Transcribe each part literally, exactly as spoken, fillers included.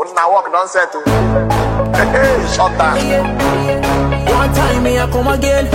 When I walk, don't settle. Hey, shut down. One time me I come again.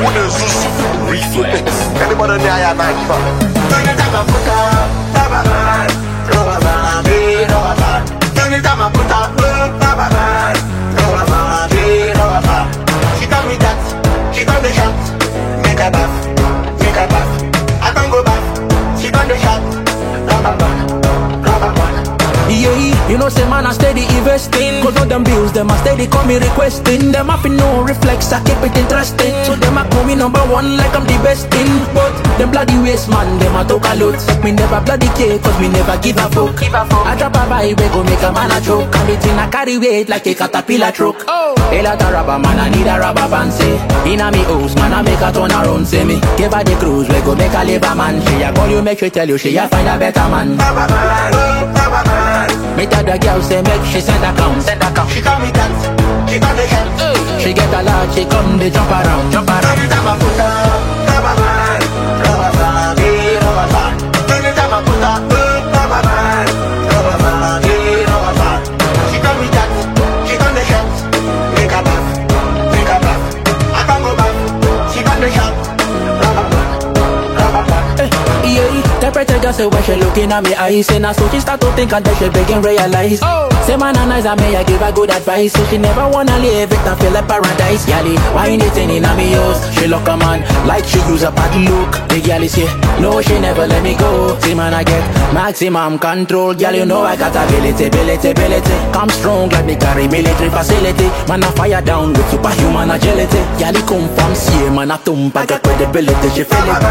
Reflex. Anybody there, I not give up. Anytime I put up, rubber band, rubber band, rubber band. Anytime I put up, rubber band, rubber band, rubber band. She tell me that, she got the shot, make a bath, make a bath. I don't go back, she got the shot, rubber band, rubber band. Yeah, you know say man I steady investing. Cause all them bills, them I steady call me requesting. Them have no reflex, I keep it interesting. So them I call me number one like I'm the best thing. But them bloody waste man, them I talk a lot. But me never bloody care, cause me never give a fuck. I drop a vibe, we go make a man a choke. And it in a carry weight like a caterpillar truck. Oh, a lot of rubber man, I need a rubber band say. Inna me house, man I make a turn around say me. Give her the cruise, we go make a labor man. She a call you, make she tell you, she a find a better man. Rubber band, rubber band. Me tell the girl say make she send account, send account. She call me that, she got the shot. Hey. She get a lot, she come, they jump around, jump around. Anytime I put up, rubber band, rubber band, rubber band. Anytime I put up, rubber band, rubber band, rubber band. She call me that, she got the shot. Make a bath, make a bath. I can't go back, she got the shot. Rubber band, rubber band. Hey, yeah, the pretty girl say when she looking at me eyes, and so she start to think and then she begin realize. Oh. Say man and nice and me I give her good advice. So she never wanna leave it and feel like paradise. Yali, why ain't it in a me house? She look a man like she use a bad look. The girl is here, no she never let me go. See man I get maximum control. Girl you know I got ability, ability, ability. Come strong like me carry military facility. Man I fire down with superhuman agility. Yali come from C man I thump I got credibility. She feel it.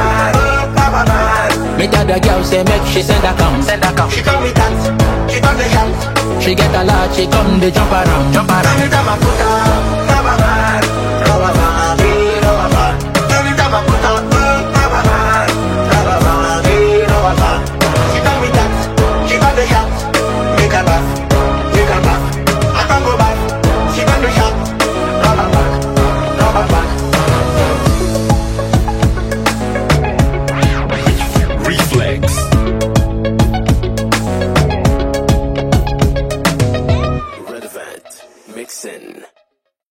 Me tell the girl say make she send a come, send a come. She call me that, she got the shot. She get a lot, she come, they jump around, jump around. Anytime I put up,